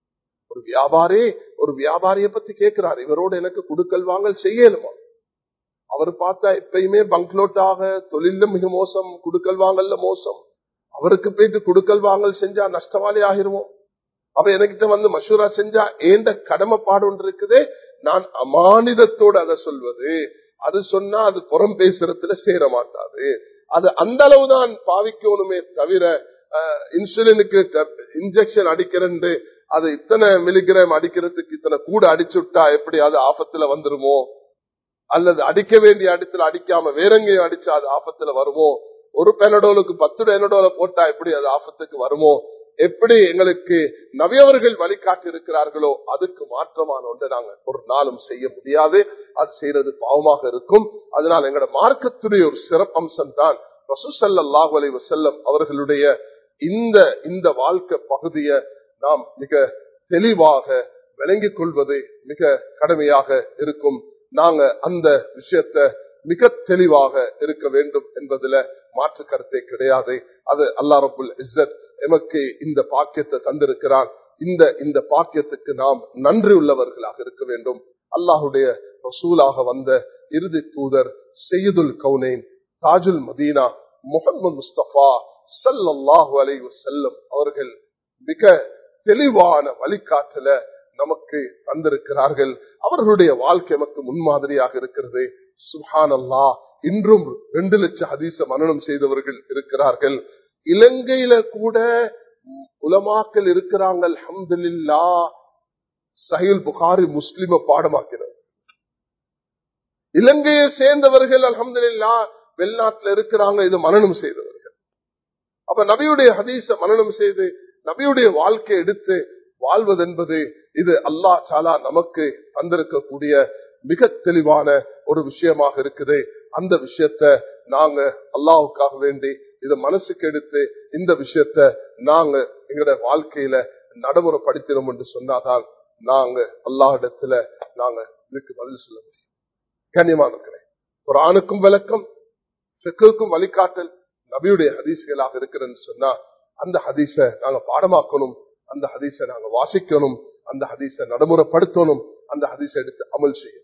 ஒரு வியாபாரியை பத்தி கேட்கிறார், இவரோட எனக்கு குடுக்கல் வாங்கல் செய்யணுமா? அவர் பார்த்தா எப்பயுமே பங்க்லோட்டாக தொழில மிக மோசம், குடுக்கல் வாங்கல்ல மோசம். அவருக்கு போயிட்டு குடுக்கல் வாங்கல் செஞ்சா நஷ்டவாளி ஆகிருவோம். அப்ப எனக்கிட்ட மசூரா செஞ்சா ஏண்ட கடமைப்பாடு ஒன்று இருக்குதே, நான் அமானிதத்தோடு அதை சொல்வது. அது சொன்னா அது புறம் பேசுறதுல சேர மாட்டாது. அது அந்த அளவுதான் பாவிக்கணுமே தவிர இன்சுலினுக்கு இன்ஜெக்ஷன் அடிக்கிறேன், அது இத்தனை மில்லிகிராம் அடிக்கிறதுக்கு இத்தனை கூட அடிச்சுட்டா எப்படி அது ஆபத்துல வந்துருமோ, அல்லது அடிக்க வேண்டிய இடத்துல அடிக்காம வேற எங்கேயும் அடிச்சா அது ஆபத்துல வருமோ, ஒரு பெனடோலுக்கு 10 பெனடோல போட்டா எப்படி அது ஆபத்துக்கு வருமோ, எப்படி எங்களுக்கு நவியவர்கள் வழிகாட்டி இருக்கிறார்களோ அதுக்கு மாற்றமான ஒன்றை நாங்கள் ஒரு நாளும் செய்ய முடியாது. அது செய்யறது பாவமாக இருக்கும். அதனால் எங்களோட மார்க்கத்துடைய ஒரு சிறப்பம்சம் தான் ரசூல் ஸல்லல்லாஹு அலைஹி வஸல்லம் அவர்களுடைய இந்த வாழ்க்கை பகுதியை நாம் மிக தெளிவாக விளங்கிக் கொள்வது மிக கடமையாக இருக்கும். நாங்க அந்த விஷயத்தை மிக தெளிவாக இருக்க வேண்டும் என்பதுல மாற்று கருத்தே கிடையாது. அது அல்லாஹ் ரப்புல் இஸ்ஸத் எமக்கு இந்த பாக்கியத்தை தந்திருக்கிறான். இந்த பாக்கியத்துக்கு நாம் நன்றி உள்ளவர்களாக இருக்க வேண்டும். அல்லாஹுடைய ரசூலாக வந்த இறுதி தூதர் சையதுல் கௌனைன் தாஜுல் மதீனா முஹம்மது முஸ்தபா ஸல்லல்லாஹு அலைஹி வஸல்லம் அவர்கள் மிக தெளிவான வழிகாட்டல நமக்கு தந்திருக்கிறார்கள். அவர்களுடைய வாழ்க்கை நமக்கு முன்மாதிரியாக இருக்கிறது. சுப்ஹானல்லாஹ், இன்றும் 2 லட்சம் ஹதீஸ மனனம் செய்தவர்கள் இருக்கிறார்கள். இலங்கையில கூட உலமாக்கள் இருக்கிறாங்க. அல்ஹம்துலில்லாஹ், சஹீஹ் புகாரி முஸ்லிம பாடமாக்கிறார். இலங்கையை சேர்ந்தவர்கள் அல்ஹம்துலில்லாஹ் வெளிநாட்டில் இருக்கிறாங்க, இது மனனம் செய்தவர்கள். அப்ப நபியுடைய ஹதீஸ மனனம் செய்து நபியுடைய வாழ்க்கை எடுத்து வாழ்வது என்பது இது அல்லாஹ் தஆலா நமக்கு தந்திருக்கக்கூடிய மிக தெளிவான ஒரு விஷயமாக இருக்குது. அந்த விஷயத்தை நாங்க அல்லாஹ்வுக்காக வேண்டி இத மனசுக்கு எடுத்து இந்த விஷயத்தை நாங்க எங்களோட வாழ்க்கையில நடைமுறைப்படுத்தினோம் என்று சொன்னாதான் நாங்க அல்லாஹ்விடத்துல நாங்க இதுக்கு பதில் சொல்ல முடியும். கண்ணியமானவர்களே, குர்ஆனுக்கும் விளக்கம், ஃபிக்ஹுக்கும் வழிகாட்டல் நபியுடைய ஹதீஸ்களாக இருக்கிறதுன்னு சொன்னா அந்த ஹதீஸ நாங்க பாடமாக்கணும், அந்த ஹதீஸ நாங்க வாசிக்கணும், அந்த ஹதீஸ நடைமுறைப்படுத்தணும், அந்த ஹதீஸ எடுத்து அமல் செய்யணும்.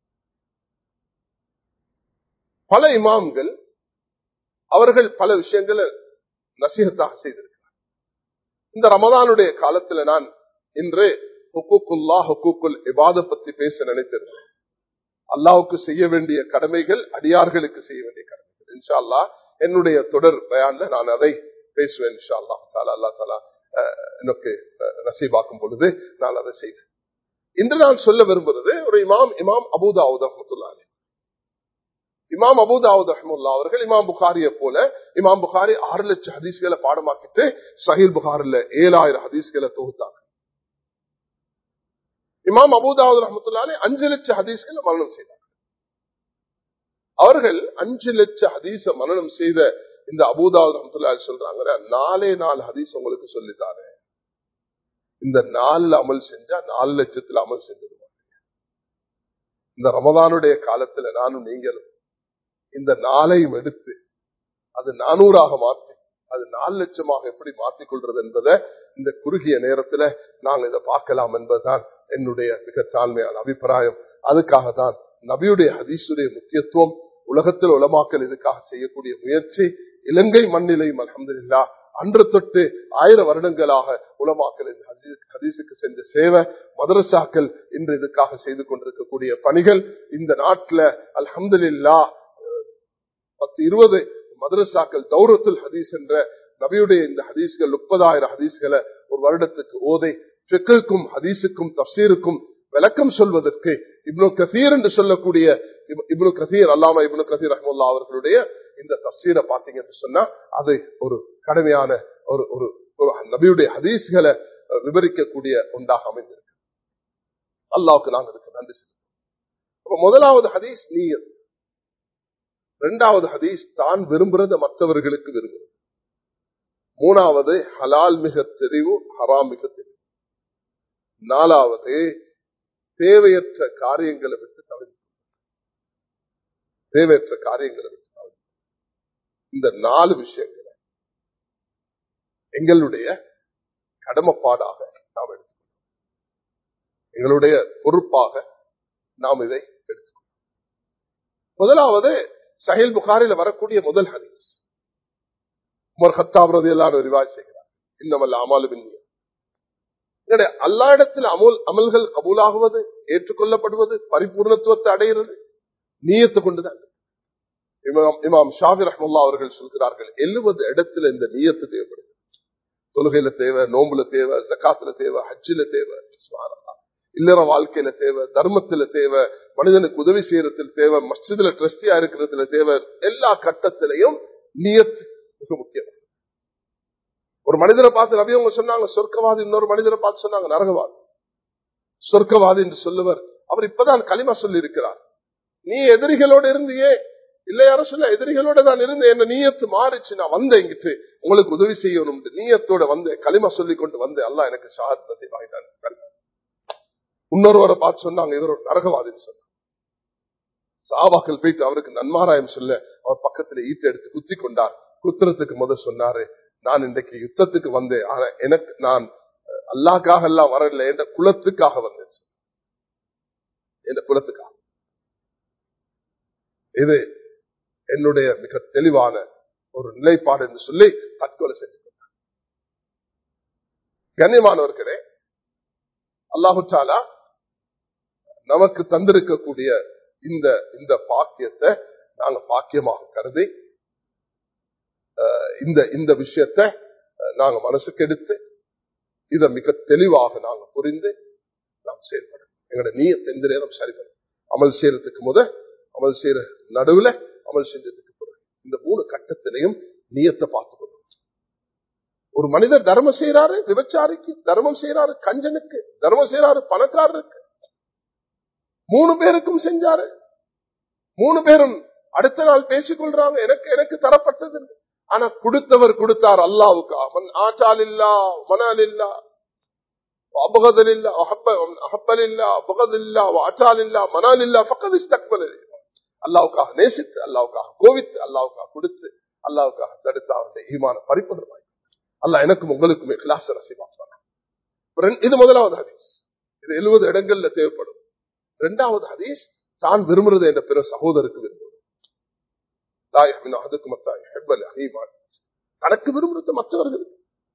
பல இமாம்கள் அவர்கள் பல விஷயங்களை நசீஹத்தாக செய்திருக்கிறார். இந்த ரமதானுடைய காலத்துல நான் இன்று ஹுக்கூக்குல்லாஹ் ஹுக்கூக்குல் இபாதத் பத்தி பேச நினைத்திருந்தேன். அல்லாஹ்வுக்கு செய்ய வேண்டிய கடமைகள், அடியார்களுக்கு செய்ய வேண்டிய கடமைகள். இன்ஷா அல்லாஹ் என்னுடைய தொடர் பயான்ல நான் அதை பேசுவேன். இன்ஷா அல்லாஹ் தஆலா அல்லாஹ் தஆலா எனக்கு நசீபாக்கும் பொழுது நான் அதை செய்வேன். இன்று நான் சொல்ல விரும்புறது ஒரு இமாம் அபூ தாவூத் ரஹ்மத்துல்லாஹி அலைஹி. இமாம் அபூ தாவூத் ரஹ்மத்துல்லாஹி அவர்கள் இமாம் புகாரியை போல, இமாம் புகாரி 6 லட்சம் ஹதீஸ்களை பாடமாக்கிட்டு சஹீஹ் புகாரில 7000 ஹதீஸ்களை தொகுத்தாங்க. இமாம் அபூ தாவூத் ரஹ்மத்துல்லாஹி அலைஹி 5 லட்சம் ஹதீஸ்களை மனனம் செய்தார். அவர்கள் 5 லட்சம் ஹதீஸ மனனம் செய்த இந்த அபூ தாவூத் ரஹ்மத்துல்லாஹி அலைஹி சொல்றாங்க, 4 ஹதீஸ் உங்களுக்கு சொல்லித்தாரு, இந்த 4 அமல் செஞ்சா 4 லட்சத்துல அமல் செஞ்சிருவாங்க. இந்த ரமதானுடைய காலத்துல நானும் நீங்களும் இந்த 4ஐயும் எடுத்து அது 400ஆக மாற்றி அது 4 லட்சமாக எப்படி மாற்றிக்கொள்றது என்பதை இந்த குறுகிய நேரத்துல நாங்கள் இதை பார்க்கலாம் என்பதுதான் என்னுடைய மிக தாழ்மையான அபிப்பிராயம். அதுக்காக தான் நபியுடைய ஹதீஸுடைய முக்கியத்துவம், உலகத்தில் உலமாக்கல் இதுக்காக செய்யக்கூடிய முயற்சி, இலங்கை மண்ணிலையும் அல்ஹம்துலில்லாஹ் அன்று தொட்டு 1000 வருடங்களாக உலமாக்கல் ஹதீஸுக்கு செஞ்ச சேவை, மதரசாக்கள் இன்று இதுக்காக செய்து கொண்டிருக்கக்கூடிய பணிகள், இந்த நாட்டில் அல்ஹம்துலில்லாஹ் 10-20 மதரசாக்கள் தௌரத்துல் ஹதீஸ் என்ற நபியுடைய இந்த ஹதீஸ்கள் 30,000 ஹதீஸ்களை ஒரு வருடத்துக்கு ஓதை ஃபிக்ஹுக்கும் ஹதீஸுக்கும் தஃசீருக்கும் விளக்கம் சொல்வதற்கு இப்னு கசீர் என்று சொல்லக்கூடிய இப்னு கசீர் அல்லாமா இப்னு கசீர் ரஹ்மத்துல்லாஹி அவர்களுடைய இந்த தஃசீரை பார்த்தீங்கன்னு சொன்னா அது ஒரு கடுமையான ஒரு ஒரு நபியுடைய ஹதீஸ்களை விவரிக்கக்கூடிய ஒன்றாக அமைந்திருக்கு. அல்லாஹ்வுக்கு நாங்கள் அதுக்கு நன்றி சொல்லுவோம். முதலாவது ஹதீஸ் நிய்யத், இரண்டாவது ஹதீஸ் தான் விரும்புறத மற்றவர்களுக்கு விரும்புறது, மூணாவது ஹலால் மிக தெரிவு ஹராம் மிக தெரிவு, நாலாவது தேவையற்ற காரியங்களை விட்டு தவிர்த்து தேவையற்ற காரியங்களை விட்டு தவிர்த்து. இந்த 4 விஷயங்களை எங்களுடைய கடமைப்பாடாக நாம் எடுத்துக்கொள்வோம், எங்களுடைய பொறுப்பாக நாம் இதை எடுத்துக்கொள்வோம். முதலாவது சஹீல் புகாரில வரக்கூடிய முதல் ஹதீஸ், உமர் கத்தாப் ரலியல்லாஹு அன்ஹு ரிவாயத் செய்கிறார், இன்னமல் அமாலு பின்னிய்யத். அல்லாஹ் இடத்தில் அமல்கள் கபூலாகுவது, ஏற்றுக்கொள்ளப்படுவது, பரிபூர்ணத்துவத்தை அடைகிறது நிய்யத்து கொண்டுதான். இமாம் ஷாஃபி ரஹ்மத்துல்லாஹி அவர்கள் சொல்கிறார்கள், 70 இடத்துல இந்த நிய்யத்து தேவைப்படுது. தொழுகையில தேவை, நோம்புல தேவை, ஜகாத்துல தேவை, ஹஜ்ஜில தேவை, இல்லற வாழ்க்கையில தேவை, தர்மத்துல தேவை, மனிதனுக்கு உதவி செய்யறதுல தேவை, மஸ்ஜிதுல ட்ரஸ்டியா இருக்கிறதுல தேவை, எல்லா கட்டத்திலையும் நியத் மிக முக்கியம். ஒரு மனிதரை பார்த்து நபி அவங்க சொன்னாங்க சொர்க்கவாதி, இன்னொரு மனிதரை பார்த்து சொன்னாங்க நரகவாதி. சொர்க்கவாதி என்று சொல்லுவர் அவர் இப்பதான் களிமா சொல்லி இருக்கிறார். நீ எதிரிகளோடு இருந்தியே, இல்ல யாரும் சொல்ல எதிரிகளோட தான் இருந்தேன், என்ன நீயத்து மாறிச்சு, நான் வந்தேன் இங்கிட்டு உங்களுக்கு உதவி செய்யணும், நீயத்தோட வந்தேன், களிமா சொல்லி கொண்டு வந்தேன், அல்லாஹ் எனக்கு ஷஹாதத் நசீபாகிட்டான். இன்னொருவரை பார்த்து சொன்னாங்க இவர் ஒரு நரகவாதின்னு சொன்னாங்க. சஹாபாக்கள் போயிட்டு அவருக்கு நன்மாராயம் சொல்ல அவர் பக்கத்துல ஈட்டை எடுத்து குத்தி கொண்டார். குத்துறதுக்கு முதல் சொன்னாரு, நான் இன்றைக்கு யுத்தத்துக்கு வந்தேன், ஆனா எனக்கு நான் அல்லாஹ்க்காக எல்லாம் வரல, என்ற குலத்துக்காக வந்தேன், என்ற குலத்துக்காக. இது என்னுடைய மிக தெளிவான ஒரு நிலைப்பாடு என்று சொல்லி தற்கொலை செஞ்சு கொண்டார். கண்ணியமானவர்களே, அல்லாஹு தஆலா நமக்கு தந்திருக்கக்கூடிய இந்த பாக்கியத்தை நாங்க பாக்கியமாக கருதி இந்த விஷயத்தை நாங்க மனசுக்கு எடுத்து இதை மிக தெளிவாக நாங்க புரிந்து நாம் செயல்படும். எங்களோட நீயத்தை எந்த நேரம் சரி பண்ணும். அமல் செய்யறதுக்கு முதல், அமல் செய்யற நடுவுல, அமல் செஞ்சதுக்கு பிறகு, இந்த 3 கட்டத்திலையும் நீயத்தை பார்த்துக்கணும். ஒரு மனிதர் தர்மம் செய்யறாரு, விபச்சாரிக்கு தர்மம் செய்யறாரு, கஞ்சனுக்கு தர்மம் செய்யறாரு, பணக்காரருக்கு, 3 பேருக்கும் செஞ்சாரு. 3 பேரும் அடுத்த நாள் பேசிக் கொள்றாங்க, எனக்கு தரப்பட்டது. ஆனா கொடுத்தவர் கொடுத்தார் அல்லாஹ்வுக்காக. மன் ஆட்டாலில்லா மனாலில்லா அபகதலில்லா அஹப்பலில்லா அபகதலில்லா ஆட்டாலில்லா மனாலில்லா ஃபக்கத் இஸ்தக்பல. அல்லாஹ்வுக்காக நேசித்து, அல்லாஹ்வுக்காக கோவித்து, அல்லாஹ்வுக்காக கொடுத்து, அல்லாஹ்வுக்காக தடுத்து அவருடைய ஈமான பரிபூர்ணமாய் அல்லாஹ் எனக்கும் உங்களுக்கும் இக்லாஸ் நசீபாக்குவான். இது முதலாவது ஹதீஸ். இது 70 இடங்கள்ல தேவைப்படும். இரண்டாவது ஹதீஸ், தான் விரும்புறது என்ற பிற சகோதரருக்கு விரும்புவது. தனக்கு விரும்புறது மற்றவர்களுக்கு.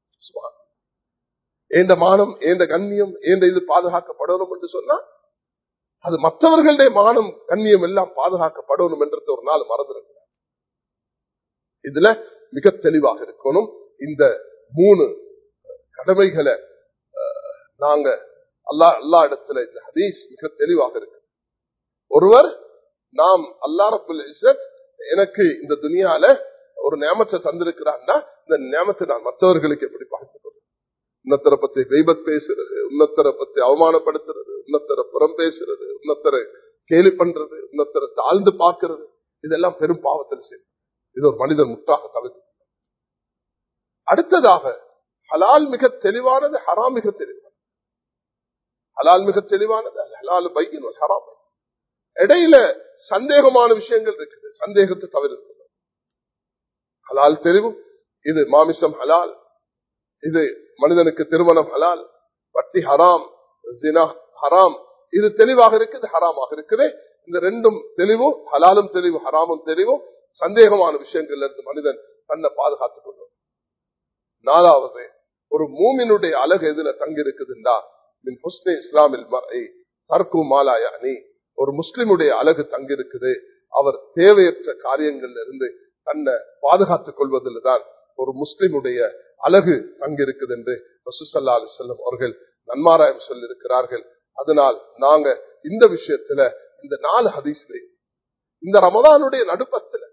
ஏந்த மானம், ஏந்த கண்ணியம், ஏந்த இது பாதுகாக்கப்படணும் என்று சொன்னா அது மற்றவர்களுடைய மானம் கண்ணியம் எல்லாம் பாதுகாக்கப்படணும் என்றது ஒரு நாள் மறந்துருக்கிறார். இதுல மிக தெளிவாக இருக்கணும். இந்த 3 கடமைகளை நாங்க அல்லா இடத்துல இந்த ஹதீஸ் மிக தெளிவாக இருக்கு. ஒருவர் நாம் அல்லாஹ் ரப்பல் இஸ்ஸத் எனக்கு இந்த துனியால ஒரு நியமத்தை தந்திருக்கிறான்னா இந்த நியமத்தை நான் மற்றவர்களுக்கு எப்படி பார்த்துக்கணும்? உன்னத்தரை பத்தி கீபத் பேசுறது, உன்னத்தரை பத்தி அவமானப்படுத்துறது, உன்னத்தரை புறம் பேசுறது, உன்னத்தரை கேலி பண்றது, உன்னத்தரை தாழ்ந்து பார்க்கிறது, இதெல்லாம் பெரும் பாவத்தில் செய்யும். இது ஒரு மனிதன் முற்றாக தவிர்த்து. அடுத்ததாக ஹலால் மிக தெளிவானது, ஹராம் மிக தெளிவானது. ஹலால் மிக தெளிவானது, ஹலால் பையின் ஹராம். இடையில சந்தேகமான விஷயங்கள் இருக்குது, சந்தேகத்தை தவிர்த்து. ஹலால் தெரிவு, இது மாமிசம் ஹலால், இது மனிதனுக்கு திருமணம் ஹலால், வட்டி ஹராம், ஜினா ஹராம், இது தெளிவாக இருக்குது, ஹராமாக இருக்குது. இந்த 2ம் தெளிவு, ஹலாலும் தெளிவு, ஹராமும் தெளிவு. சந்தேகமான விஷயங்கள்ல இருந்து மனிதன் தன்னை பாதுகாத்துக் கொள்ளும். 4வது, ஒரு மூமினுடைய அழகு எதுல தங்கி இருக்குதுண்டா, மின் ஹுஸ்னி இஸ்லாமில் மர்இ தர்கு மா லா யஅனி. ஒரு முஸ்லிமுடைய அழகு தங்கி இருக்குது, அவர் தேவையற்ற காரியங்கள்ல இருந்து தன்னை பாதுகாத்துக் கொள்வதில் தான் ஒரு முஸ்லிமுடைய அழகு தங்கி இருக்குது என்று ரசூலுல்லாஹி ஸல்லல்லாஹு அலைஹி வஸல்லம் அவர்கள் நன்மாராயம் சொல்லியிருக்கிறார்கள். அதனால் நாங்க இந்த விஷயத்துல இந்த 4 ஹதீஸ்ல இந்த ரமதானுடைய நடுப்பத்துல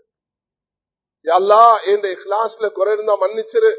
யா அல்லாஹ் என் இக்லாஸ்ல குறை இருந்தா மன்னிச்சிரு,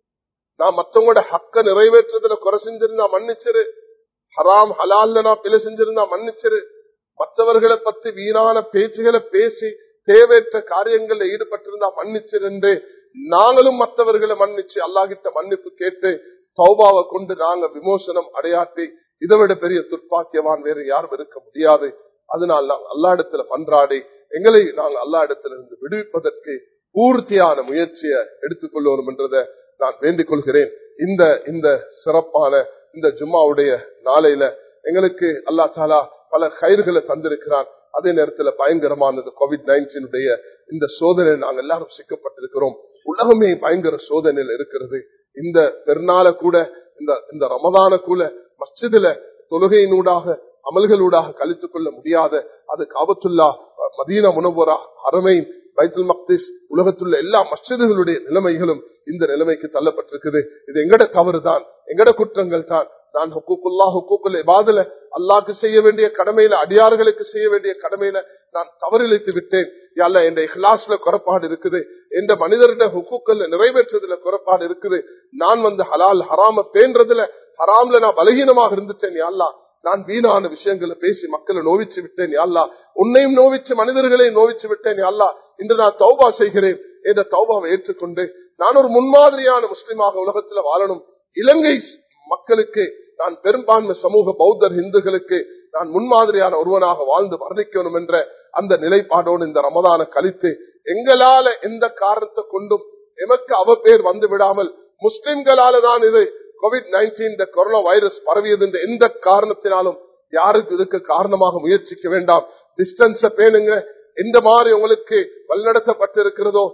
நான் மத்தவங்களோட ஹக்க நிறைவேற்றுறதுல குறை செஞ்சிருந்தா மன்னிச்சிரு, ஹராம் ஹலால்ல நான் பிழை செஞ்சிருந்தா மன்னிச்சிரு, மற்றவர்களை பத்தி வீணான பேச்சுகளை பேசி தேவையற்ற காரியங்கள்ல ஈடுபட்டிருந்தா மன்னிச்சிரு என்று நாங்களும் மற்றவர்களை மன்னிச்சு அல்லாஹ்கிட்ட மன்னிப்பு கேட்டு தௌபாவை கொண்டு நாங்க விமோசனம் அடையாட்டி இதை விட பெரிய துர்ப்பாக்கியவான் வேறு யாரும் இருக்க முடியாது. அதனால் நாங்கள் அல்லா இடத்துல பன்றாடி எங்களை நாங்கள் அல்லா இடத்துல இருந்து விடுவிப்பதற்கு பூர்த்தியான முயற்சியை எடுத்துக்கொள்ளணும் என்றதை நான் வேண்டிக் கொள்கிறேன். இந்த சிறப்பான இந்த ஜும்மாவுடைய நாளையில எங்களுக்கு அல்லா தாலா பல கயிறுகளை தந்திருக்கிறான். அதே நேரத்தில் பயங்கரமானது COVID-19 இந்த சோதனை நாங்கள் எல்லாரும் சிக்கப்பட்டிருக்கிறோம். உலகமே பயங்கர சோதனையில் இருக்கிறது. இந்த பெருநாளை கூட இந்த ரமதான கூட மஸ்ஜிதுல தொழுகையினூடாக அமல்களூடாக கழித்துக் கொள்ள முடியாத அது காபத்துல்லா, மதீனா முனவ்வரா, ஹரமைன், பைத்துல் மக்திஸ், உலகத்துள்ள எல்லா மஸ்ஜிதுகளுடைய நிலைமைகளும் இந்த நிலைமைக்கு தள்ளப்பட்டிருக்குது. இது எங்கட தவறுதான், எங்கட குற்றங்கள் தான். நான் ஹுக்கூக்குல்லா ஹுக்கூக்குல் இபாதுல அல்லாஹ்க்கு செய்ய வேண்டிய கடமையில, அடியார்களுக்கு செய்ய வேண்டிய கடமையில நான் தவறிழைத்து விட்டேன். யல்ல என்ற இஹ்லாஸ்ல குறைபாடு இருக்குது, என்ற மனிதருடைய ஹுக்கூக்கள் நிறைவேற்றுறதுல குறைபாடு இருக்குது. நான் ஹலால் ஹராம பேன்றதுல ஹராம்ல நான் பலகீனமாக இருந்துட்டேன். யல்லா நான் வீணான விஷயங்களை பேசி மக்களை நோவிச்சு விட்டேன். யல்லா உன்னையும் நோவிச்சு மனிதர்களையும் நோவிச்சு விட்டேன். யல்லா இன்று நான் தௌபா செய்கிறேன். என்ற தௌபாவை ஏற்றுக்கொண்டு நான் ஒரு முன்மாதிரியான முஸ்லிமாக உலகத்துல வாழணும். இலங்கை மக்களுக்கு நான் பெரும்பான்மை சமூக பௌத்தர் இந்துக்களுக்கு நான் முன்மாதிரியான ஒருவனாக வாழ்ந்து மரணிக்கணும் என்ற அந்த நிலைப்பாடோடு இந்த ரமதான கழித்து எங்களால எந்த காரணத்தை கொண்டும் எமக்கு அவப்பேர் வந்து விடாமல், முஸ்லிம்களால தான் இது COVID-19 இந்த கொரோனா வைரஸ் பரவியது என்ற எந்த காரணத்தினாலும் யாருக்கு இதுக்கு காரணமாக முயற்சிக்க வேண்டாம். டிஸ்டன்ஸ பேணுங்க. எந்த மாதிரி உங்களுக்கு வழிநடத்தப்பட்டிருக்கிறதோ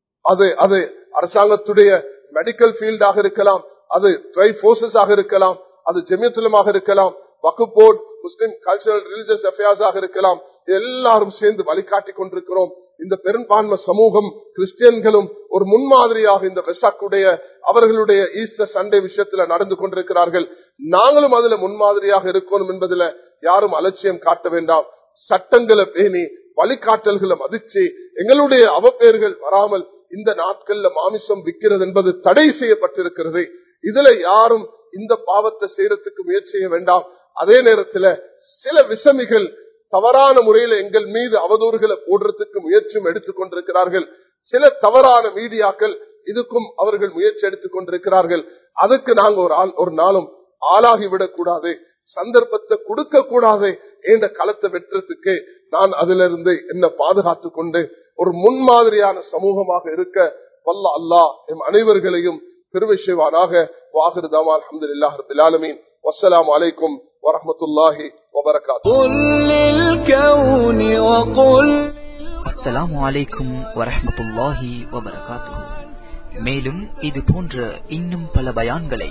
அது அரசாங்கத்துடைய மெடிக்கல் ஃபீல்டாக இருக்கலாம், அது ட்ரை போர்சஸ் ஆக இருக்கலாம், அது ஜெமியத்துலமாக இருக்கலாம், வக்ஃப் board, Muslim cultural religious affairs ஆக இருக்கலாம். எல்லாரும் சேர்ந்து வழிகாட்டி கொண்டிருக்கிறோம். இந்த பெரும்பான்மை சமூகம் கிறிஸ்டியன்களும் ஒரு முன்மாதிரியாக இந்த வெசாக்குடைய அவர்களுடைய ஈஸ்டர் சண்டே விஷயத்துல நடந்து கொண்டிருக்கிறார்கள். நாங்களும் அதுல முன்மாதிரியாக இருக்கணும் என்பதுல யாரும் அலட்சியம் காட்ட வேண்டாம். சட்டங்களை பேணி வழிகாட்டல்களை மதிச்சு எங்களுடைய அவப்பெயர்கள் வராமல் இந்த நாட்கள்ல மாமிசம் விற்கிறது என்பது தடை செய்யப்பட்டிருக்கிறது. இதுல யாரும் இந்த பாவத்தை செய்யறதுக்கு முயற்சி செய்ய வேண்டாம். அதே நேரத்துல சில விஷமிகள் தவறான முறையில எங்கள் மீது அவதூறுகளை போடுறதுக்கு முயற்சியும் எடுத்துக் கொண்டிருக்கிறார்கள். சில தவறான மீடியாக்கள் இதுக்கும் அவர்கள் முயற்சி எடுத்துக் கொண்டிருக்கிறார்கள். அதுக்கு நாங்க ஒரு நாளும் ஆளாகிவிடக் கூடாது, சந்தர்ப்பத்தை கொடுக்க கூடாது என்ற களத்தை வெற்றத்துக்கு நான் அதிலிருந்து என்ன பாதுகாத்துக் கொண்டு ஒரு முன்மாதிரியான சமூகமாக இருக்க வல்ல அல்லாஹ் எம் அனைவர்களையும் பெருமை செய்வானாக. வாஹிர் தஅவா அல்ஹம்துலில்லாஹி ரப்பில் ஆலமீன். வஸ்ஸலாமு அலைக்கும் வரஹ்மத்துல்லாஹி வபரகாத்துஹு. அஸ்ஸலாமு அலைக்கும் வரஹ்மத்துல்லாஹி வபரகாத்துஹு. மேலும் இது போன்ற இன்னும் பல பயான்களை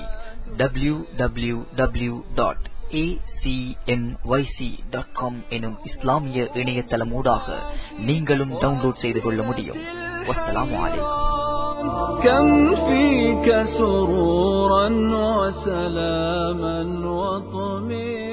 www.acmyc.com எனும் இஸ்லாமிய இணையதளமூடாக நீங்களும் டவுன்லோட் செய்து கொள்ள முடியும். வஸ்ஸலாமு அலைக்கும். كم فيك سرورا وسلاما وطمئنا